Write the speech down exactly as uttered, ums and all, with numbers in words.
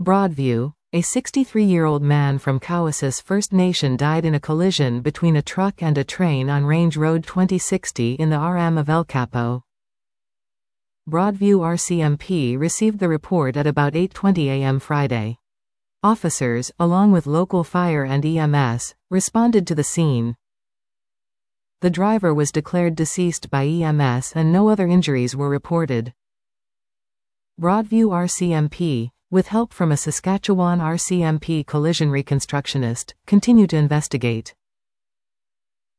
Broadview, a sixty-three-year-old man from Cowessess First Nation died in a collision between a truck and a train on Range Road twenty sixty in the R M of El Capo. Broadview R C M P received the report at about eight twenty a m Friday. Officers, along with local fire and E M S, responded to the scene. The driver was declared deceased by E M S and no other injuries were reported. Broadview R C M P, with help from a Saskatchewan R C M P collision reconstructionist, continue to investigate.